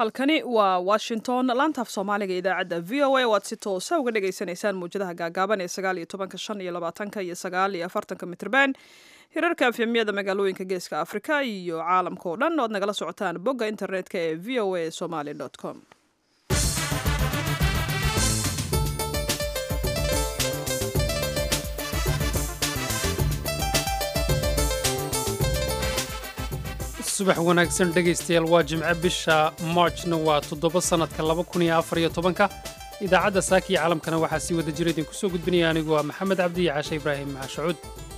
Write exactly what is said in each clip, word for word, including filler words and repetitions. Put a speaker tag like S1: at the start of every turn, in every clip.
S1: halkani waa washington laantaaf soomaaliga idaacadda v o a waad si toosa uga dhagaysanaysaan mawjadaha gaagaaban ee sagaal iyo tobanka shan iyo labaatanka iyo sagaal iyo afartanka mitrban hirarka afyamiyada magaalooyinka geeska afrika iyo caalamka oo dhan oad nagala socotaan bogga internetka ee v o a somaly com.
S2: subax wanaagsan dhegaystayaal waa jimce bisha marchna waa toddoba sannadka laba kun iyo afar iyo tobanka idaacadda saaka iyo caalamkana waxaa sii wada jira idinku soo gudbinaya anigu waa maxamed cabdi iyo caashe ibraahim maxashacuud.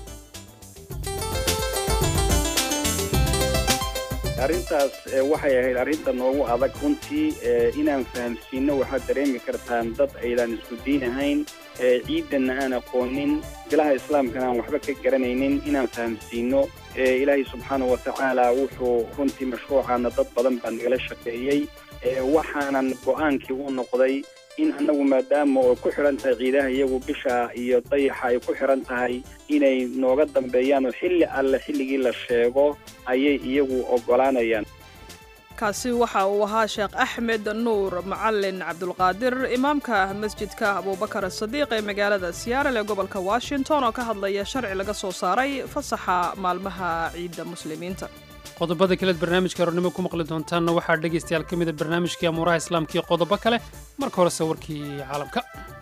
S3: arrintaas waxay ahayd arrinta noogu adag runtii inaan fahamsiino waxaad dareemi kartaan dad aydan isku diin ahayn ciidanna aan aqoonin bilaha islaamkana aan waxba ka garanaynin inaan fahamsiino ilaahay subxaanahu watacaala wuxuu runtii mashruucaana dad badan baa nagala shaqeeyey waxaanan go'aankii u noqday in annagu maadaama oo ku xidhan tahay ciidaha iyagu bisha iyo dayaxa ay ku xidhan tahay inay nooga dambeeyaan oo xilli alle xilligii la sheego ayay iyagu oggolaanayaan.
S1: kaasi waxa uu ahaa sheekh axmed nuur macalin cabdulqaadir imaamka masjidka abubakar sadiiq ee magaalada siyaarale ee gobolka washington oo ka hadlaya sharci laga soo saaray fasaxa maalmaha ciidda muslimiinta.
S2: qodobada kaleed barnaamijka hornimo ku maqli doontaanna waxaa dhegaystayaal ka mida barnaamijkii amuuraha islaamka iyo qodobo kale marka horese warkii caalamka.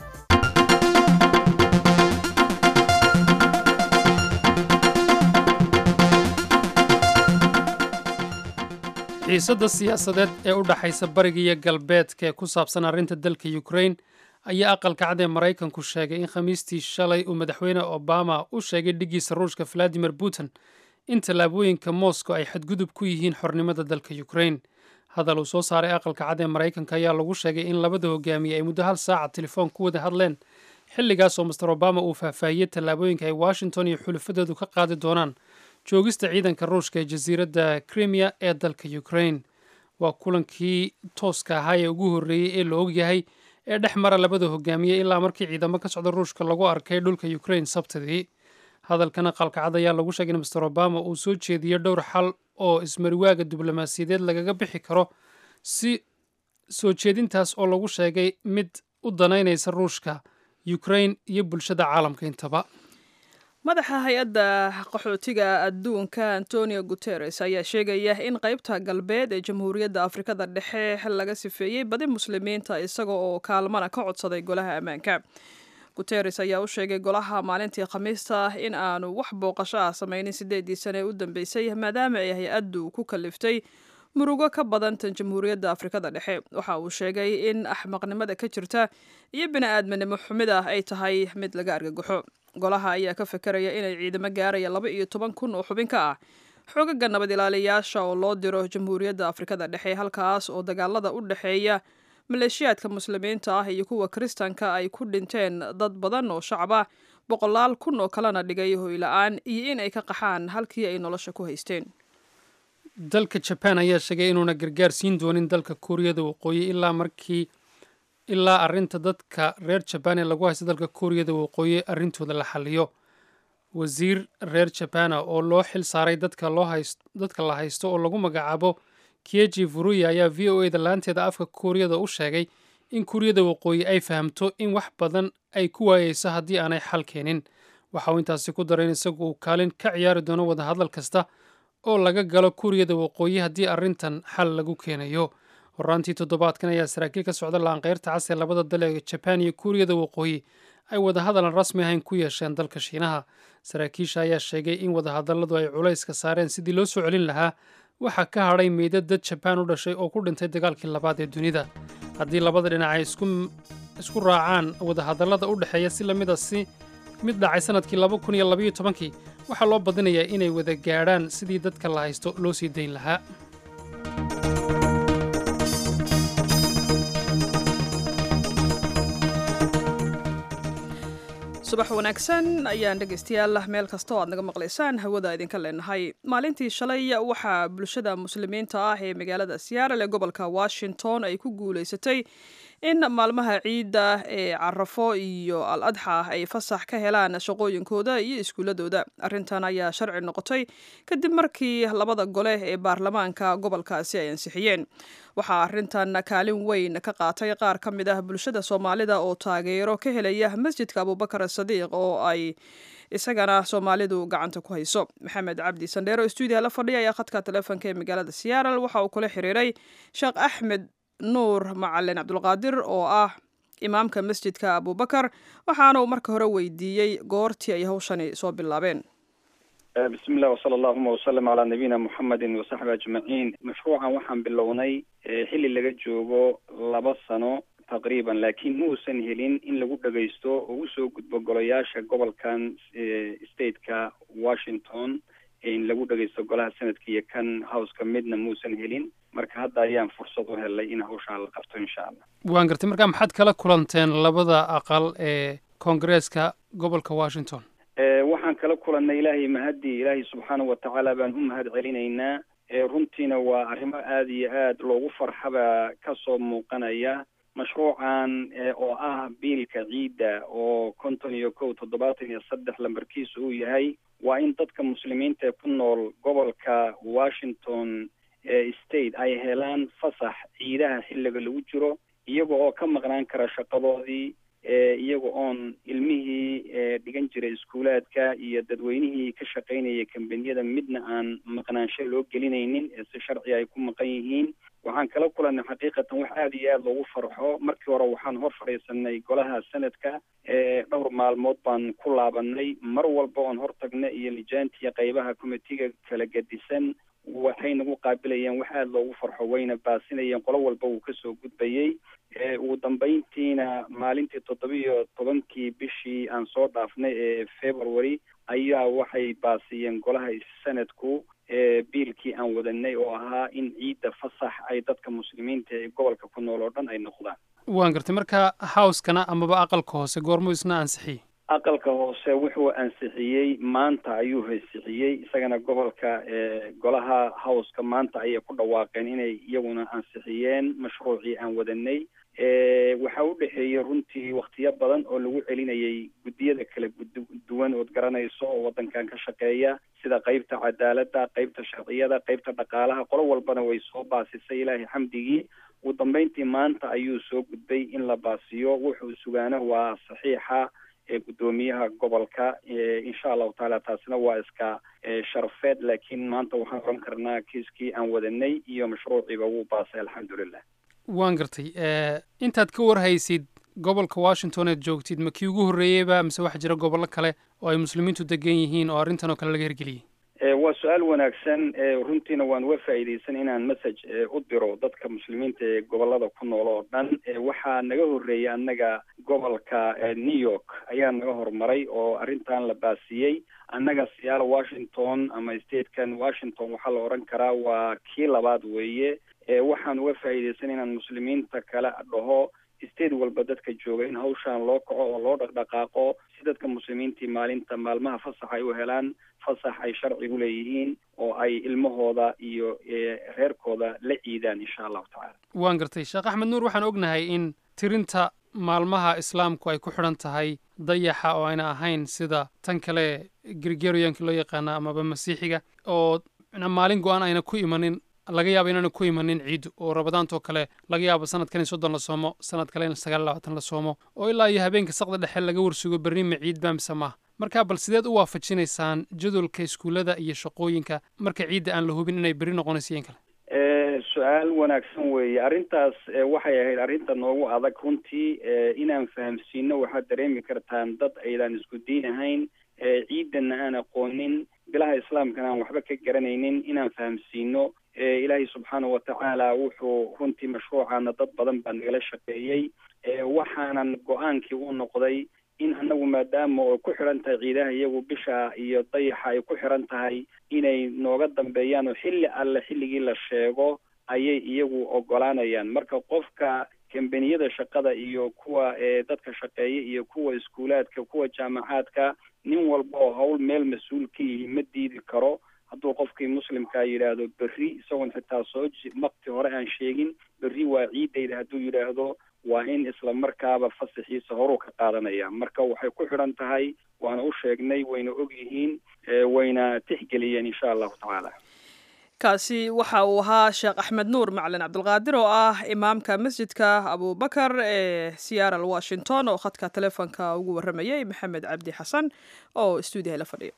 S2: xiisadda siyaasadeed ee u dhaxaysa bariga iyo galbeedka ee ku saabsan arrinta dalka ukraine ayaa aqalka cad ee maraykanku sheegay in khamiistii shalay uu madaxweyne obama u sheegay dhiggiisa ruushka valadimir putin in tallaabooyinka moscow ay xadgudub ku yihiin xornimada dalka ukraine. hadal uu soo saaray aqalka cad ee maraykanka ayaa lagu sheegay in labada hogaamiye ay muddo hal saaca telefoon ku wada hadleen xilligaas oo master obama uu faahfaahiyey tallaabooyinka ay washington iyo xulufadeedu ka qaadi doonaan joogista ciidanka ruushka ee jasiiradda crimea ee dalka ukraine. waa kulankii tooska ahaa ee ugu horreeyey ee la ogyahay ee dhex mara labada hogaamiye ilaa markii ciidamo ka socda ruushka lagu arkay dhulka ukraine sabtidii. hadalkan aqalka cad ayaa lagu sheegay in master obama uu soo jeediyo dhowr xal oo ismariwaaga diblomaasiyadeed lagaga bixi karo si soo jeedintaas oo lagu sheegay mid u danaynaysa ruushka ukraine iyo bulshada caalamka intaba.
S1: madaxa hay-adda qaxootiga adduunka antonio guteres ayaa sheegaya in qaybta galbeed ee jamhuuriyadda afrikada dhexe laga sifeeyey badi muslimiinta isaga oo kaalmana ka codsaday golaha ammaanka. guteres ayaa u sheegay golaha maalintii khamiista in aanu wax booqasho ah samaynin sideedii sane ee u dambeysay maadaama ay hay-addu ku kaliftay murugo ka badan tan jamhuuriyadda afrikada dhexe. waxa uu sheegay in axmaqnimada ka jirta iyo bini-aadminimo xumida ay tahay mid laga argagaxo. golaha ayaa ka fekeraya inay ciidamo gaaraya laba iyo toban kun oo xubin ka ah xoogaga nabad ilaaliyayaasha oo loo diro jamhuuriyadda afrikada dhexe halkaas oo dagaalada u dhexeeya maleeshiyaadka muslimiinta ah iyo kuwa kiristanka ay ku dhinteen dad badan oo shacaba boqolaal kun oo kalena dhigay hoyla-aan iyo in ay ka qaxaan halkii ay nolosha ku haysteen.
S2: dalka jaban ayaa sheegay inuuna gargaar siin doonin dalka kuuriyada waqooyi ilaa markii ilaa arrinta dadka reer jabaan ee lagu haysta dalka kuuriyada waqooyi arrintooda la xaliyo. wasiir reer jabana oo loo xil saaray dadka loo hayst dadka la haysto oo lagu magacaabo kieji furuya ayaa v o eda laanteeda afka kuuriyada u sheegay in kuuriyada waqooyi ay fahamto in wax badan ay ku waayeyso haddii aanay xal keenin. waxa uu intaasi ku daray in isagu uu kaalin ka ciyaari doono wadahadal kasta oo laga galo kuuriyada waqooyi haddii arrintan xal lagu keenayo. horaantii toddobaadkan ayaa saraakiil ka socda laanqeyrta cas ee labada dal ee jabaan iyo kuuriyada waqooyi ay wadahadalan rasmi ahayn ku yeesheen dalka shiinaha. saraakiisha ayaa sheegay in wadahadalladu ay culayska saareen sidii loo soo celin lahaa waxaa ka hadhay meydad dad jabaan u dhashay oo ku dhintay dagaalkii labaad ee dunida. haddii labada dhinac ay isku raacaan wadahadallada u dhexeeya si lamida si mid dhacay sannadkii laba kun iyo labaiyo tobankii waxaa loo badinayaa inay wada gaadhaan sidii dadka la haysto loo sii dayn lahaa.
S1: subax wanaagsan ayaan dhegaystayaal meel kasta oo aad naga maqlaysaan hawada idinka leenahay. maalintii shalay waxaa bulshada muslimiinta ah ee magaalada siyaarale ee gobolka washington ay ku guulaysatay in maalmaha ciidda ee carafo iyo al adxa ay fasax ka helaan shaqooyinkooda iyo iskuuladooda. arrintan ayaa sharci noqotay kadib markii labada gole ee baarlamaanka gobolkaasi ay ansixiyeen. waxaa arrintan kaalin weyn ka qaatay qaar ka mid ah bulshada soomaalida oo taageero ka helaya masjidka abubakar sadiiq oo ay isagana soomaalidu gacanta ku hayso. maxamed cabdi sandheero oo stuudiya la fadhiya ayaa khadka taleefonka ee magaalada seattle waxa uu kula xiriiray sheekh axmed nuur macalin cabdulqaadir oo ah imaamka masjidka abubakar, waxaana uu marka hore weydiiyey goortii ay hawshani soo bilaabeen.
S3: bismi illah wasala allahuma wasalam calaa nabiyina muxamedin wasaxbi ajmaciin. mashruucan waxaan bilownay xilli laga joogo laba sano taqriiban, laakiin ma uusan helin in lagu dhagaysto oo usoo gudbo golayaasha gobolkan stateka washington in lagu dhagaysto golaha sanadka iyo kan houseka midna muusan helin. marka hadda ayaan fursad u helay in hawshaan la qabto insha allah.
S2: waan gartay. marka maxaad kala kulanteen labada aqal ee koongareeska gobolka washington?
S3: waxaan kala kulannay ilaahay mahadii, ilaahay subxaanahu watacaala baan u mahad celinaynaa. runtiina waa arrimo aada iyo aad loogu farxaba kasoo muuqanaya. mashruucan oo ah biilka ciidda oo konton iyo kow toddobaatan iyo saddex lambarkiisa uu yahay, waa in dadka muslimiinta ku nool gobolka washington state ay helaan fasax ciidaha xilliga lagu jiro, iyaga oo ka maqnaan kara shaqadoodii, iyaga oon ilmihii dhigan jiray iskuulaadka iyo dadweynihii ka shaqaynaya kambaniyada midna aan maqnaansho loo gelinaynin ee si sharci ay ku maqan yihiin. waxaan kala kulannay xaqiiqatan wax aada iyo aada loogu farxo. markii hore waxaan hor fadhiisanay golaha sanadka dhowr maalmood baan ku laabanay, mar walba oon hortagna iyo lijaantiiyo qaybaha committeega kala gedisan waxay nagu qaabilayeen wax aada loogu farxo, wayna baasinayeen, qolo walba uu kasoo gudbayey. ugu dambayntiina maalintii toddoba iyo tobankii bishii aan soo dhaafnay ee february ayaa waxay baasiyeen golaha sanadku biilkii aan wadanay oo ahaa in ciidda fasax ay dadka muslimiinta ee gobolka ku nool oo dhan ay noqdaan.
S2: waan gartay. marka howskana amaba aqalka hoose goormuu isna ansixiyey?
S3: aqalka hoose wuxuu ansixiyey maanta ayuu ansixiyey isagana gobolka golaha howska maanta ayay ku dhawaaqeen inay iyaguna ansixiyeen mashruucii aan wadanay. waxaa u dhexeeyey runtii waktiyo badan oo lagu celinayay guddiyada kala duwan ood garanayso oo wadankan ka shaqeeya, sida qeybta cadaaladda, qeybta sharciyada, qeybta dhaqaalaha, qolo walbana way soo baasisay ilaahay xamdigii. ugu dambayntii maanta ayuu soo gudbay in la baasiyo. wuxuu sugaana waa saxiixa ee guddoomiyaha gobolka. insha allahu taala taasina waa iska sharafeed, laakiin maanta waxaan oran karnaa kiiskii aan wadanay iyo mashruuciiba wuu baasay alxamdulilah.
S2: waan gartay. intaad ka warhaysid gobolka washington eed joogtid ma kii ugu horreeyeyba mise waxaa jira gobollo kale oo ay muslimiintu degan yihiin oo arrintan oo kale laga hirgeliyey?
S3: waa su-aal wanaagsan. runtiina waan uga faa'iidaysan inaan message u diro dadka muslimiinta ee gobolada ku nool oo dhan. waxaa naga horreeyay annaga gobolka new york ayaa naga horumaray oo arrintan la baasiyey. annaga siyaalo washington ama statekan washington waxaa la oran karaa waa kii labaad weeye. waxaan uga faa'iidaysan inaan muslimiinta kale dhaho state walba dadka jooga in hawshaan loo kaco oo loo dhaqdhaqaaqo si dadka muslimiintii maalinta maalmaha fasax ay u helaan, fasax ay sharcigu leeyihiin oo ay ilmahooda iyo reerkooda la ciidaan insha allahu tacaala.
S2: waan gartay. sheekh axmed nuur, waxaan ognahay in tirinta maalmaha islaamku ay ku xidhan tahay dayaxa oo ayna ahayn sida tan kale gregorianka loo yaqaana amaba masiixiga, oo maalin go-aan ayna ku imanin. laga yaabo inaana ku imanin ciid oo rabadaantoo kale laga yaabo sanadkan in soddon la soomo, sanad kale in sagaal labaatan la soomo, oo ilaa iyo habeenka saqda dhexe laga warsugo berri ma ciid baa mise maaha. marka bal sideed u waafajinaysaan jadwalka iskuullada iyo shaqooyinka marka ciidda aan la hubin inay berri noqonayso in kale?
S3: su-aal wanaagsan weeye. arrintaas waxay ahayd arrinta noogu adag runtii. inaan fahamsiino waxaad dareemi kartaan dad aydan isku diin ahayn, ciiddana aan aqoonin, bilaha islaamkana aan waxba ka garanaynin, inaan fahamsiino. ilaahay subxaanahu watacaala wuxuu runtii mashruucana dad badan baa nagala shaqeeyey. waxaanan go-aankii u noqday in anagu maadaama oo ku xiran tahay ciidaha iyagu bisha iyo dayaxa ay ku xiran tahay inay nooga dambeeyaan oo xilli alle xilligii la sheego ayay iyagu ogolaanayaan. marka qofka kambaniyada shaqada iyo kuwa dadka shaqeeya iyo kuwa iskuulaadka, kuwa jaamacaadka, nin walba oo hawl meel mas-uul ka yihi ma diidi karo. hadduu qofkii muslimkaa yidhaahdo berri isagoon xitaa soo makti hore aan sheegin berri waa ciidayda hadduu yidhaahdo waa in isla markaaba fasaxiisa horuu ka qaadanaya. marka waxay ku xidhan tahay, waana u sheegnay, wayna og yihiin, wayna tixgeliyeen insha allahu tacaala.
S1: kaasi waxa uu ahaa sheekh axmed nuur macalin cabdulqaadir oo ah imaamka masjidka abubakar ee seattle washington oo khadka telefoonka ugu waramayay maxamed cabdi xasan oo stuudiyaha la fadhiyo.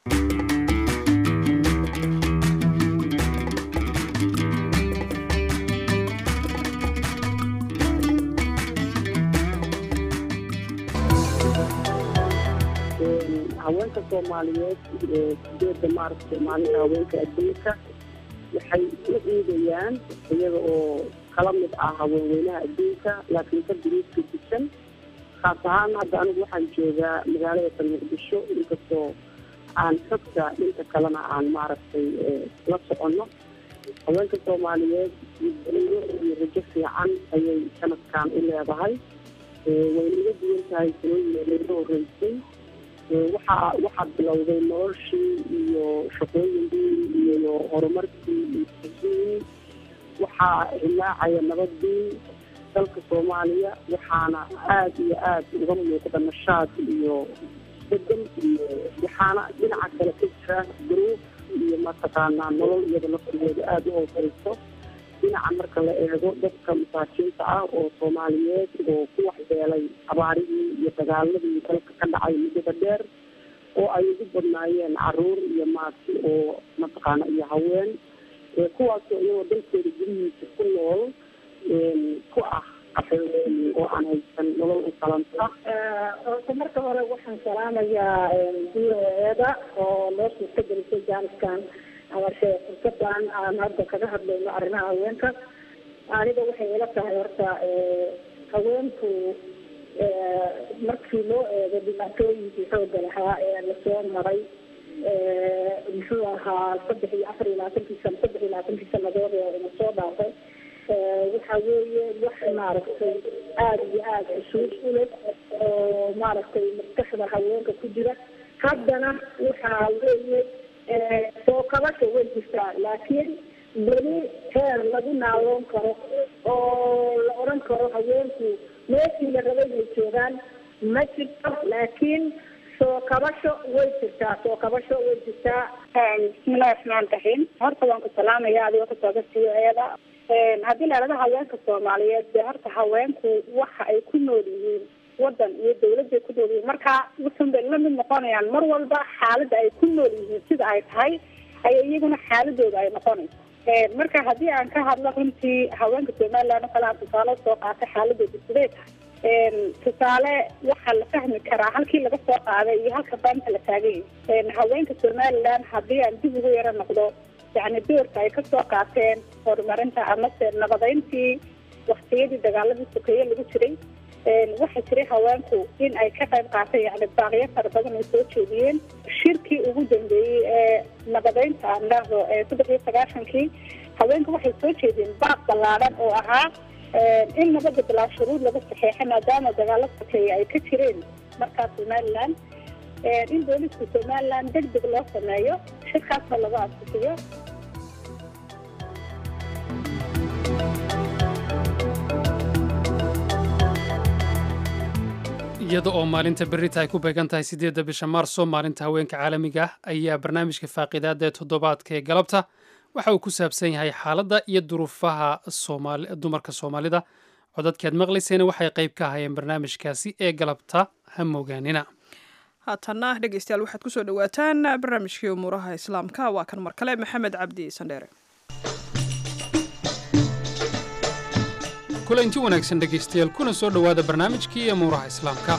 S4: haweenka Soomaaliyeed ee sideeda Maarso maalinta haweenka adduunka waxay u eegayaan iyaga oo kala mid ah haweenweynaha adduunka laakiin ka diriiska disan khaas ahaan hadda anigu waxaan joogaa magaalada Muqdisho inkastoo aan xogta inta kalena aan maaragtay la soconno haweenka Soomaaliyeed iyo rajo fiican ayay sanadkan u leedahay wayna uga duwan tahay sanooyin laga horreysay waxaa waxaa bilowday noloshii iyo shaqooyinkii iyo horumarkii iyo waxaa hilaacaya nabadii dalka Soomaaliya waxaana aad iyo aad uga muuqda nashaad iyo bedel iyo waxaana dhinaca kale ka jira duruuf iyo mataqaanaa nolol iyada lafteeda aad u hooseyso dhinaca marka la eego dadka masaakiinta ah oo Soomaaliyeed oo ku waxyeelay abaarihii iyo dagaaladii dalka ka dhacay muddada dheer oo ay ugu badnaayeen caruur iyo maati oo mataqaana iyo haween kuwaasoo iyagoo dalkooda gurihiisa ku nool ku ah oo aan haysan nolol u qalanta.
S5: horta marka hore waxaan salaamayaa gudaheeda oo loo suurta gelisay jaaniskan amarse fursadan aan hadda kaga hadlayno arrimaha haweenka aniga waxay ila tahay horta haweenku markii loo eego dhibaatooyinkii xooga lahaa ee lasoo maray muxuu ahaa saddex iyo afar iyo labaatankii sano saddex iyo labaatankii sanadood ee lasoo dhaafay waxa weeye wax maaragtay aada iyo aada xusuus u leh oo maaragtay maskaxda haweenka ku jira haddana waxa weeye soo kabasha way jirtaa laakiin weli heer lagu naadoon karo oo la odhan karo haweenku meeshii la rabay inay joogaan ma jirto laakiin soo kabasho way jirtaa soo kabasho way jirtaa. bismillahi raxmaan raxiim horta waan ku salaamaya adigoo kasoo gasiyo eeda haddii la idhahdo haweenka Soomaaliyeed dee horta haweenku waxa ay ku nool yihiin wadan iyo dawladda ku nool yihiin marka wuxuun bay la mid noqonayaan mar walba xaaladda ay ku nool yihiin sida ay tahay ayay iyaguna xaaladooda ay noqonayso marka haddii aan ka hadlo runtii haweenka Somaliland oo kale aan tusaale soo qaatay xaaladooda sidee tahay tusaale waxaa la fahmi karaa halkii laga soo qaaday iyo halka baanta la taagay haweenka Somaliland haddii aan dib ugu yara noqdo يعني دورك ay ka soo qaateen horumarinta ama nabadeyntii waqtiyadii dagaaladii sokeeye lagu jiray waxa jiray haweenku in ay ka qayb qaateen yani baaqyo fara badan ay soo jeediyeen shirkii ugu dambeeyay ee nabadeynta andhaho ee saddex iyo sagaashankii haweenku waxay soo jeediyeen baaq ballaaran oo ahaa in nabadda bilaa shuruud laga saxeexay maadaama dagaalo sokeeye ay ka jireen markaas Somaliland in booliska Somaliland degdeg loo sameeyo shirkaasna lagu adkeeyo.
S2: iyada oo maalinta berrita ay ku beegan tahay sideedda bisha maarso maalinta haweenka caalamiga ah ayaa barnaamijka faaqidaada ee toddobaadka ee galabta waxa uu ku saabsan yahay xaaladda iyo duruufaha dumarka Soomaalida codadkeed maqlaysayna waxay qayb ka ahaayeen barnaamijkaasi ee galabta ha moogaanina.
S1: haatana dhegeystayaal waxaad kusoo dhawaataan barnaamijkii umuuraha islaamka waa kan mar kale maxamed cabdi sandheere.
S2: kulanti wanaagsan dhegeystayaal kuna soo dhawaada barnaamijkii umuuraha islaamka.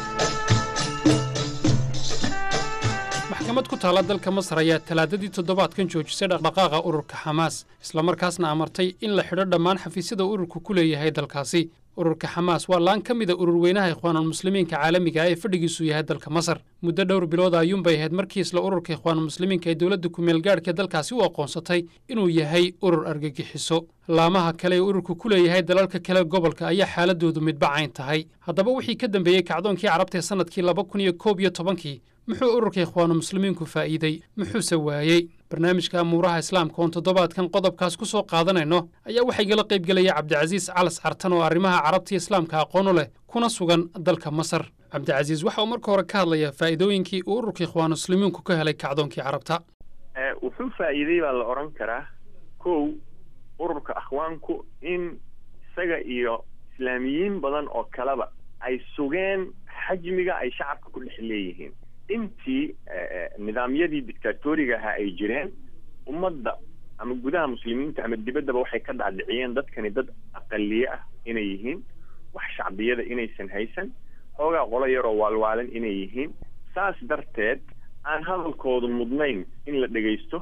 S2: maxkamad ku taala dalka Masar ayaa talaadadii toddobaadkan joojisay dhaqdhaqaaqa ururka Xamaas isla markaasna amartay in la xidho dhammaan xafiisyada ururku ku leeyahay dalkaasi. ururka Xamaas waa laan ka mid ah urur weynaha Ikhwaanul Muslimiinka caalamiga ah ee fadhigiisu yahay dalka Masar. muddo dhowr bilood ayuun bay ahayd markii isla ururka Ikhwaanul Muslimiinka ee dawladda ku meel gaadhka dalkaasi u aqoonsatay inuu yahay urur argagixiso. laamaha kale ee ururku ku leeyahay dalalka kale gobolka ayaa xaaladoodu midba cayn tahay. haddaba wixii ka dambeeyey kacdoonkii carabta ee sanadkii laba kun iyo koob iyo tobankii muxuu ururka Ikhwaanul Muslimiinku faa'iiday muxuuse waayey? barnaamijka amuuraha islaamka oon toddobaadkan qodobkaas ku soo qaadanayno ayaa waxaa igala qayb gelaya cabdicasiis calas cartan oo arrimaha carabta iyo islaamka aqoon u leh kuna sugan dalka Masar. cabdicasiis waxa uu marka hore ka hadlayaa faa'iidooyinkii uu ururka Ikhwaanul Muslimiinku ka helay kacdoonkii carabta.
S6: wuxuu faa'iiday baa la oran karaa kow ururka akhwaanku in isaga iyo islaamiyiin badan oo kaleba ay sugeen xajmiga ay shacabka ku dhex leeyihiin intii nidaamyadii dictatoriga ahaa ay jireen ummadda ama gudaha muslimiinta ama dibaddaba waxay ka dhaadhiciyeen dadkani dad aqaliye ah inay yihiin wax shacbiyada inaysan haysan xoogaa qolo yaroo waalwaalan inay yihiin saas darteed aan hadalkoodu mudnayn in la dhegaysto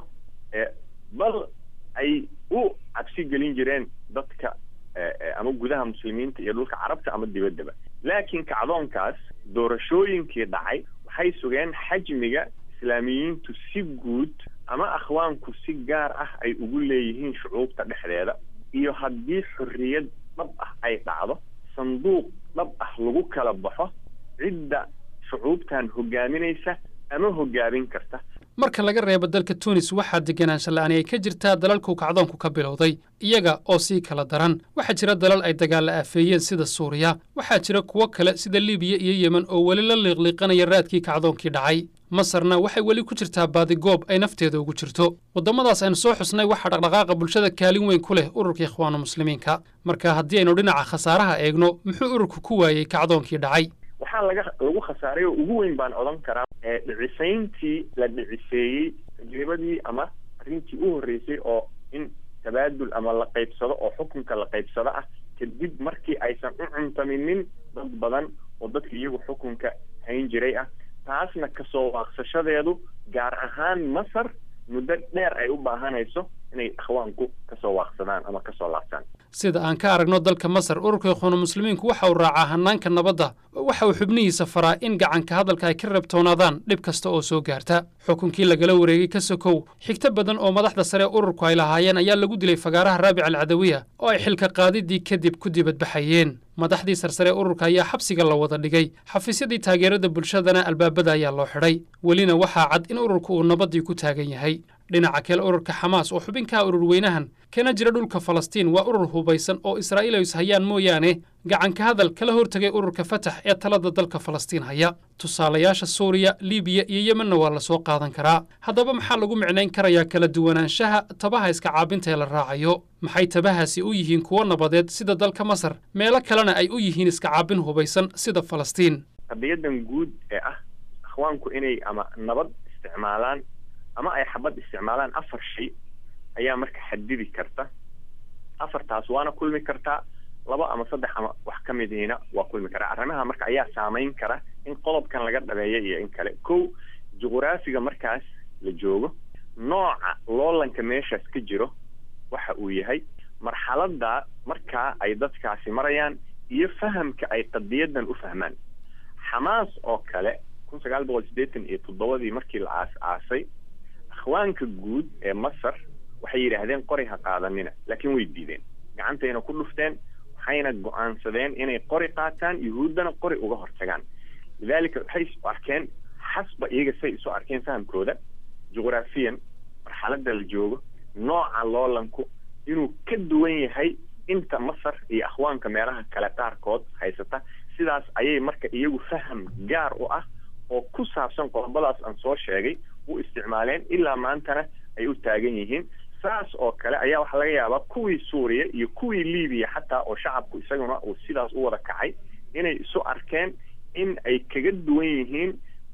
S6: bal ay u cabsi gelin jireen dadka ama gudaha muslimiinta iyo dhulka carabta ama dibaddaba laakiin kacdoonkaas doorashooyinkii dhacay waxay sugeen xajmiga islaamiyiintu si guud ama akhwaanku si gaar ah ay ugu leeyihiin shucuubta dhexdeeda iyo haddii xorriyad dhab ah ay dhacdo sanduuq dhab ah lagu kala baxo cidda shucuubtan hogaaminaysa ama hogaabin karta
S2: marka laga reebo dalka tunis waxaa deganaansha la'aani ay ka jirtaa dalalku kacdoonku ka bilowday iyaga oo sii kala daran waxaa jira dalal ay dagaalla aafeeyeen sida suuriya waxaa jira kuwo kale sida libiya iyo yemen oo weli la liiqliiqanaya raadkii kacdoonkii dhacay masarna waxay weli ku jirtaa baadigoob ay nafteeda ugu jirto waddamadaas aynu soo xusnay waxaa dhaqdhaqaaqa bulshada kaalin weyn ku leh ururka ikhwaanu muslimiinka marka haddii aynu dhinaca khasaaraha eegno muxuu ururku ku waayey kacdoonkii dhacay
S6: waxaa laga lagu khasaaray oo ugu weyn baan odhan karaa dhicisayntii la dhiciseeyey tajribadii ama arrintii u horreysay oo in tabaadul ama la qaybsado oo xukunka la qaybsado ah kadib markii aysan u cuntaminin dad badan oo dadka iyagu xukunka hayn jiray ah taasna kasoo waaqsashadeedu gaar ahaan masar muddo dheer ay u baahanayso inay akhwaanku kasoo waaqsadaan ama kasoo laabtaan
S2: sida aan ka aragno dalka masar ururka ikhwaanu muslimiinku waxa uu raacaa hannaanka nabadda waxa uu xubnihiisa faraa in gacanka hadalka ay ka reebtoonaadaan dhib kasta oo soo gaarta xukunkii lagala wareegay ka sokow xigto badan oo madaxda sare ururku ay lahaayeen ayaa lagu dilay fagaaraha raabic alcadawiya oo ay xilka qaadidii kadib ku dibadbaxayeen madaxdii sarsare ururka ayaa xabsiga la wada dhigay xafiisyadii taageerada bulshadana albaabada ayaa loo xidhay welina waxaa cad in ururku uu nabaddii ku taagan yahay dhinaca kale ururka xamaas oo xubinkaha ururweynahan kana jira dhulka falastiin waa urur hubaysan oo israa'iil ay ishayaan mooyaane gacanka hadal kala hortegay ururka fatax ee talada dalka falastiin haya tusaalayaasha suuriya libiya iyo yemenna waa la soo qaadan karaa haddaba maxaa lagu micnayn karayaa kala duwanaanshaha tabaha iska caabinta ee la raacayo maxay tabahaasi u yihiin kuwo nabadeed sida dalka masar meelo kalena ay u yihiin iska caabin hubaysan sida falastiin
S6: qadiyadan guud ee ah akhwaanku inay ama nabad isticmaalaan ama ay xabad isticmaalaan afar shay ayaa marka xadidi karta afartaas waana kulmi kartaa laba ama saddex ama wax ka midiina waa kulmi karaa arrimaha marka ayaa saamayn kara in qodobkan laga dhabeeyo iyo in kale kow juqraafiga markaas la joogo nooca loolanka meeshaas ka jiro waxa uu yahay marxaladda markaa ay dadkaasi marayaan iyo fahamka ay qadiyadan u fahmaan xamaas oo kale kun sagaal boqol siddeetan iyo toddobadii markii la aas-aasay akhwaanka guud ee masar waxay yidhaahdeen qori ha qaadanina laakiin way diideen gacantayna ku dhufteen waxayna go-aansadeen inay qori qaataan yuhuuddana qori uga hortagaan lidaalika waxay isu arkeen xasba iyaga say isu arkeen fahamkooda juqraafiyan marxaladda la joogo nooca loolanku inuu ka duwan yahay inta masar iyo akhwaanka meelaha kale qaarkood haysata sidaas ayay marka iyagu faham gaar u ah oo ku saabsan qodobadaas aan soo sheegay u isticmaaleen ilaa maantana ay u taagan yihiin saas oo kale ayaa waxaa laga yaabaa kuwii suuriya iyo kuwii libiya xataa oo shacabku isaguna uu sidaas u wada kacay inay isu arkeen in ay kaga duwan yihiin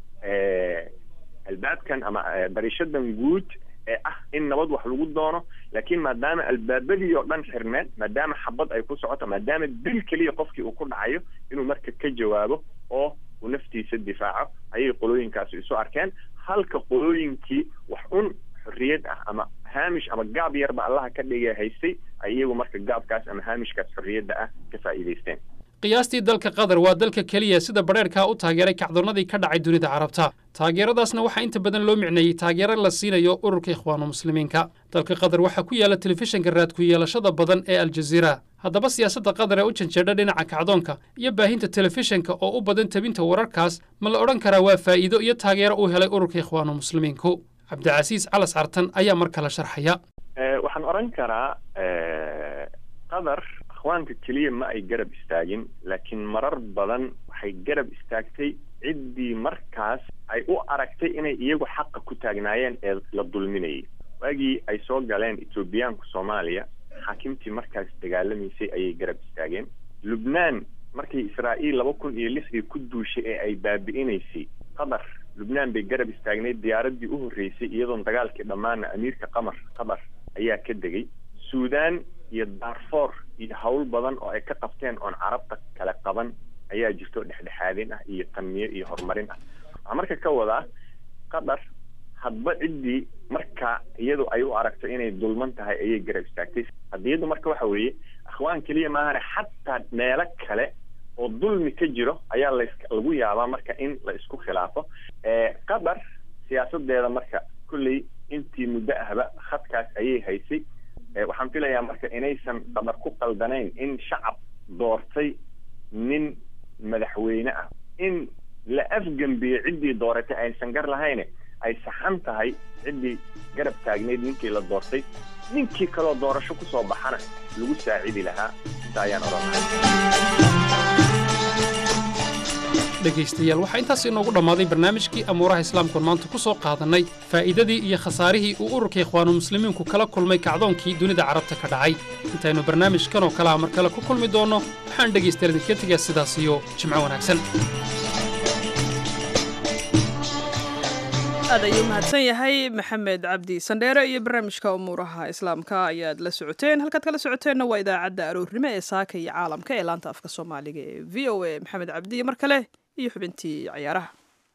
S6: albaabkan ama dariishadan guud ee ah in nabad wax lagu doono laakiin maadaama albaabadii oo dhan xirmeen maadaama xabad ay ku socoto maadaama dil keliya qofkii uu ku dhacayo inuu marka ka jawaabo oo uu naftiisa difaaco ayay qolooyinkaasi isu arkeen halka qolooyinkii wax un xorriyad ah ama haamish ama gaab yarba allaha ka dhiga haystay ay iyagu marka gaabkaas ama haamishkaas xorriyadda ah ka faa'iidaysteen
S2: qiyaastii dalka qatar waa dalka keliya sida badheerkaa u taageeray kacdoonnadii ka dhacay dunida carabta taageeradaasna waxaa inta badan loo micneeyey taageero la siinayo ururka ikhwaanu muslimiinka dalka qatar waxaa ku yaala telefishinka raadku yeelashada badan ee aljaziira haddaba siyaasadda qatar ee u janjeedha dhinaca kacdoonka iyo baahinta telefishinka oo u badan tabinta wararkaas ma la odhan karaa waa faa'iido iyo taageero uu helay ururka ikhwaanu muslimiinku cabdicasiis calas cartan ayaa mar kale sharxaya
S6: waxaan odhan karaa qatar akhwaanka keliya ma ay garab istaagin laakiin marar badan waxay garab istaagtay ciddii markaas ay u aragtay inay iyagu xaqa ku taagnaayeen ee la dulminayay waagii waagii ay soo galeen Etoobiyaanku Soomaaliya xaakimtii markaas dagaalamaysay ayay garab istaageen. Lubnaan markii Israa'iil laba kun iyo lixdii ku duushay ee ay baabi'inaysay Qatar, Lubnaan bay garab istaagneed diyaaradii u horeysay iyadoo dagaalkii dhamaana amiirka Qamar Qatar ayaa ka degay. Suudaan iyo Darfur iyo hawl badan oo ay ka qabteen oon Carabta kala qaban ayaa jirto dhexdhexaadin ah iyo tanmiyo iyo horumarin ah. Marka ka wada Qatar hadba cidii marka iyadu ay u aragto inay dulman tahay ayay garab istaagtay. Hadiyadu marka waxa weeye akhwaan kaliya ma aha xataa meelo kale oo dulmi ka jiro ayaa lagu yaabaa marka in la isku khilaafo. ee Qatar siyaasadeeda marka kulli intii muddo ahba khadkaas ayay haysay. waxaan filayaa marka inaysan Qatar ku qaldanayn in shacab doortay nin madaxweyne ah in la afgambiyo cidii dooratay aysan gar lahayn ay saxan tahay cidii garab taagneed ninkii la doortay ninkii kale doorasho ku soo baxana lagu saacidi lahaa taayaan oranay.
S2: dhegaystayaal waxaa intaas inoogu dhammaaday barnaamijkii amuuraha islaamku maanta ku soo qaadanay faa'iidadii iyo khasaarihii uu ururka ikhwaanu muslimiinku kala kulmay kacdoonkii dunida carabta ka dhacay. intaynu barnaamijkan oo kale mar kale ku kulmi doonno waxaan dhegaystayaal idinka tegaa sidaas iyo jimco wanaagsan.
S1: aad ayuu mahadsan yahay maxamed cabdi sandheere iyo barnaamijka umuuraha islaamka ayaad la socoteen. halkaad kala socoteenna waa idaacadda aroornimo ee saaka iyo caalamka ee laanta afka soomaaliga ee v o a. maxamed cabdi mar kale iyo xubintii ciyaaraha.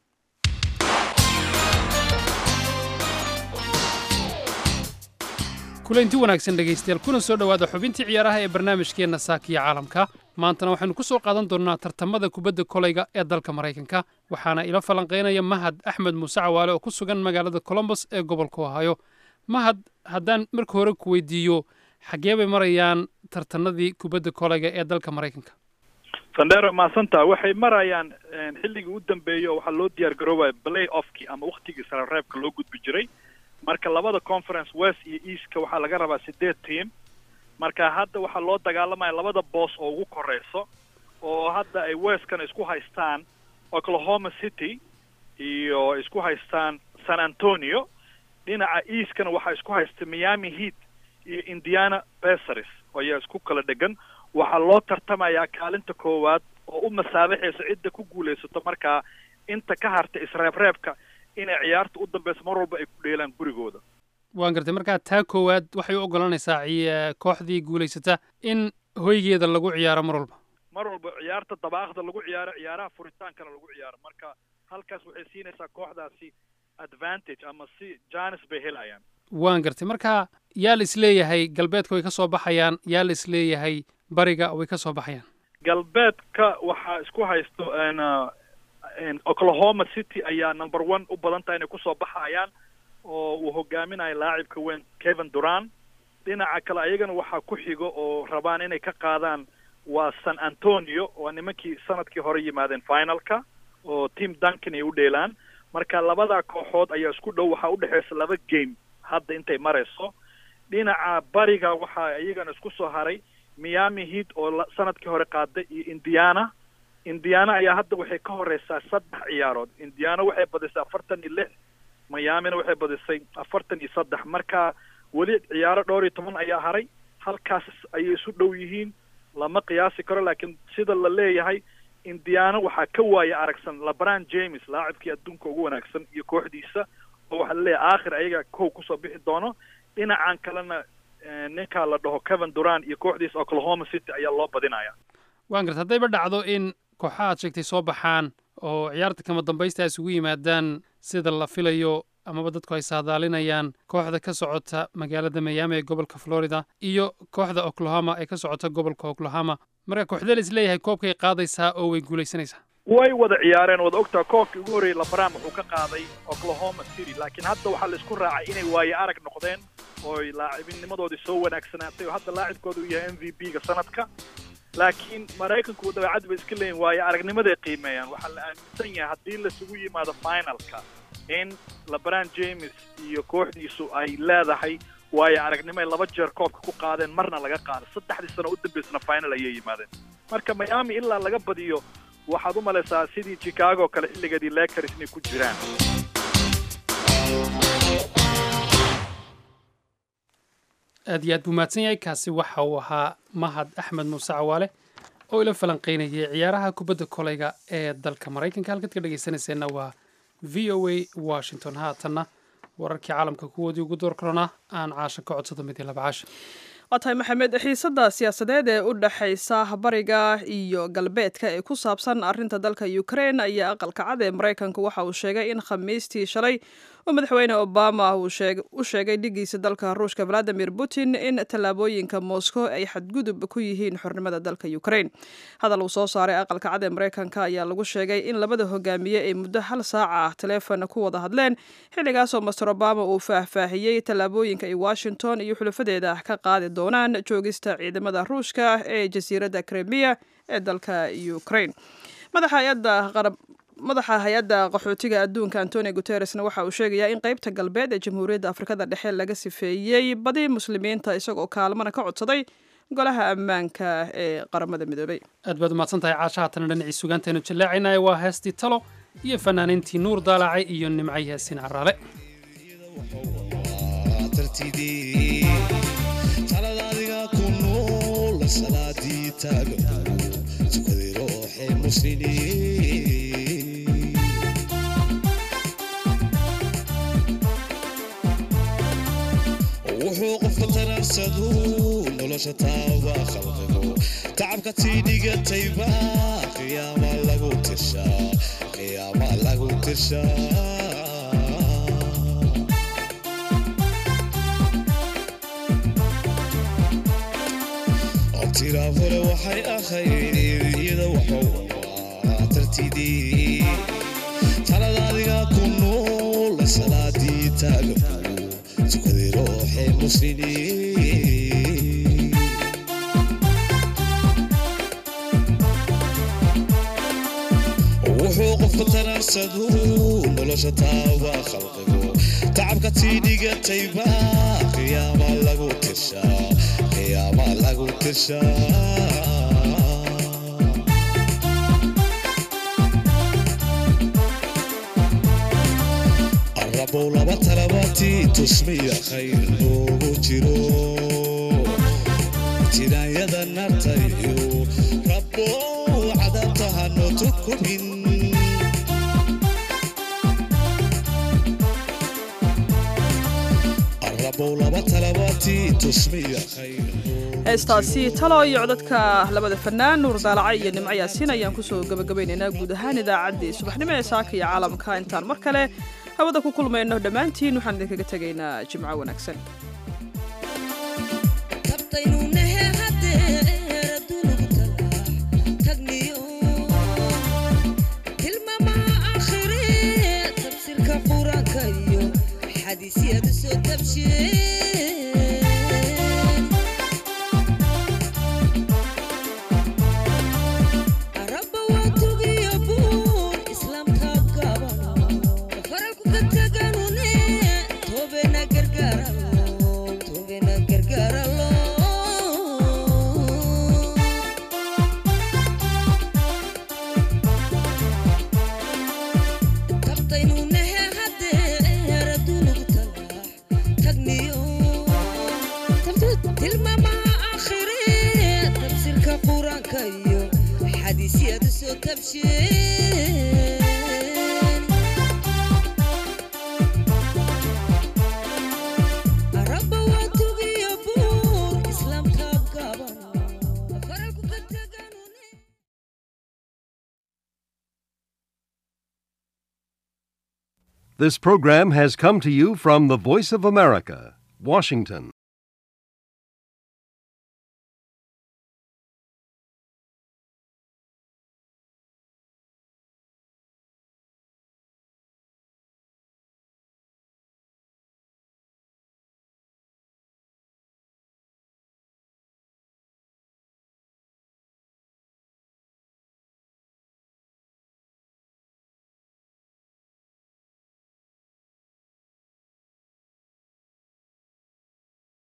S2: kulanti wanaagsan dhegaystayaal kuna soo dhowaada xubintii ciyaaraha ee barnaamijkeenna saaka iyo caalamka. maantana waxaynu ku soo qaadan doonnaa tartamada kubadda kolayga ee dalka Maraykanka waxaana ila falanqeynaya Mahad Axmed Muuse Cawaale oo ku sugan magaalada Columbus ee gobolka Ohio. Mahad, haddaan marka hore ku weydiiyo xagee bay marayaan tartanadii kubadda kolayga ee dalka Maraykanka?
S7: Sandero maasanta waxay marayaan xilligii u dambeeyay oo waxa loo diyaar garoobay play-offkii ama waqtigii sare reebka loo gudbi jiray. marka labada conference west iyo east waxa laga rabaa sideed team. marka hadda waxa loo dagaalamaya labada boss oo ugu koreyso oo hadda ay west kan isku haystaan Oklahoma City iyo isku haystaan San Antonio. dhinaca east kan waxa isku haysta Miami Heat iyo Indiana Pacers oo ay isku kala dhagan. waxa loo tartamayaa kaalinta koowaad oo u masaabixiisa cidda ku guuleysato marka inta ka harta isreebreebka inay ciyaarta u dambayso mar walba ay ku dheelaan gurigooda.
S2: waan gartay marka taa koowaad waxay u ogolanaysaa kooxdii guuleysata in hoygeeda lagu ciyaaro mar walba
S7: mar walba ciyaarta dabaaqda lagu ciyaaro ciyaaraha furitaankana lagu ciyaaro marka halkaas waxay siinaysaa kooxdaasi advantage ama si chance bay helayaan.
S2: waan gartay marka yaa la isleeyahay galbeedka way ka soo baxayaan yaa la isleeyahay bariga way ka soo baxayaan?
S7: galbeedka waxaa isku haysto Oklahoma City ayaa number one u badan tahay inay ku soo baxayaan oo uu hogaaminayo laacibka weyn Kevin Durant. dhinaca kale ayagana waxaa ku xigo oo rabaan inay ka qaadaan waa San Antonio oo nimankii sanadkii hore yimaadeen finalka oo team Duncan ay u dheelaan. marka labada kooxood ayaa isku dhow waxa u dhaxaysa laba game hadda intay marayso. dhinaca bariga waxa ayagana isku soo haray Miami Heat oo sanadkii hore qaaday iyo Indiana. Indiana ayaa hadda waxay ka horeysaa saddex ciyaarood. Indiana waxay badisay afartan iyo lix, Miami-na waxay badisay afartan iyo saddex. marka weli ciyaaro dhowr iyo toban ayaa haray. halkaas ayay isu dhow yihiin lama qiyaasi karo laakiin sida la leeyahay Indiana waxaa ka waaya aragsan LeBron James laacibkii adduunka ugu wanaagsan iyo kooxdiisa oo waxa la leeyahay aakhir ayaga koow ku soo bixi doono. dhinacan kalena ninka la dhaho Kevin Durant iyo kooxdiisa Oklahoma City ayaa loo badinaya.
S2: waan gartay haddayba dhacdo in kooxaha aad sheegtay soo baxaan oo ciyaarta kama dambaysta isugu yimaadaan sida la filayo amaba dadku ay saadaalinayaan kooxda ka socota magaalada Miami ee gobolka Florida iyo kooxda Oklahoma ee ka socota gobolka Oklahoma marka kooxda la isleeyahay koobkay qaadaysaa oo way guuleysanaysaa?
S7: way wada ciyaareen wada ogtaa koobkii ugu horeeyay LeBron wuxuu ka qaaday Oklahoma City laakiin hadda waxaa la isku raacay inay waaye arag noqdeen oo laacibinimadoodii soo wanaagsanaatay oo hadda laacibkooda uu yahay M V P-ga sanadka. laakiin Mareykanku dabeecad bay iska leeyihiin waaye aragnimaday qiimeeyaan. waxaa la aaminsan yahay haddii la isugu yimaado finalka in LeBron James iyo kooxdiisu ay leedahay waaye aragnimo ay laba jeer koobka ku qaadeen marna laga qaado saddexdii sano u dambeysana final ayay yimaadeen. marka Miami ilaa laga badiyo waxaad u malaysaa sidii Chicago kale xilligeedii Lakers inay ku jiraan.
S2: aad iyo aad buu mahadsan yahay kaasi waxa uu ahaa mahad axmed muuse cawaale oo ila falanqaynayay ciyaaraha kubadda kolayga ee dalka maraykanka halkaad ka dhegaysanayseena waa v o a washington haatanna wararkii caalamka kuwoodii ugu door kalona aan caasha ka codsado mid iyo laba caasha
S1: waa tahay maxamed xiisadda siyaasadeed ee u dhexaysa bariga iyo galbeedka ee ku saabsan arrinta dalka ukraine ayaa aqalka cad ee maraykanka waxa uu sheegay in khamiistii shalay oo madaxweyne obama uu u sheegay dhigiisa dalka ruushka valadimir putin in tallaabooyinka moscow ay xadgudub ku yihiin xornimada dalka ukraine hadal uu soo saaray aqalka cad ee maraykanka ayaa lagu sheegay in labada hogaamiye ay muddo hal saaca ah taleefon ku wada hadleen xilligaasoo master obama uu faahfaahiyey tallaabooyinka ay washington iyo xulafadeeda ka qaadi doonaan joogista ciidamada ruushka ee jasiiradda kremiya ee dalka ukraine madaxa hay-adda qarab madaxa hay-adda qaxootiga adduunka antonio guteresna waxa uu sheegayaa in qaybta galbeed ee jamhuuriyadda afrikada dhexe laga sifeeyey badi muslimiinta isagoo kaalmana ka codsaday golaha ammaanka ee qaramada midoobay
S2: aad baad umahadsan tahay caasha haatana dhinacii sugaanteenu jallaacinaya waa heestii talo iyo fanaaniintii nuur daalacay iyo nimcay heesin caraale
S8: wuxuu qofka tanarsadu nolosha taaba khalqigo tacabka tiidhigatayba qiyaama lagu tishaa qiyaama lagu tishaa tiraafole waxay ahayd iyada waxuu tartidii talada adiga ku nool salaadii taagan tukadii ruuxee muslimiin wuxuu qofka tanarsadu nolosha taaba khalqigo tacabka tiidhigatayba qiyaama lagu tishaa qiyaama lagu tishaa ربو لبا طلباتي تسمية خير نوغو جيرو تنايا النرتيو ربو عذابتها نوتكو من ربو لبا طلباتي تسمية خير
S1: heestaasi talo iyo codadka labada fanaan nuur daalacay iyo nimco yaasiin ayaan kusoo gabagabaynaynaa guud ahaan idaacaddii subaxnimo ee saaka iyo caalamka intaan mar kale hawada ku kulmayno dhammaantiin waxaan idinkaga tegaynaa jimco wanaagsan
S9: This program has come to you from the Voice of America, Washington.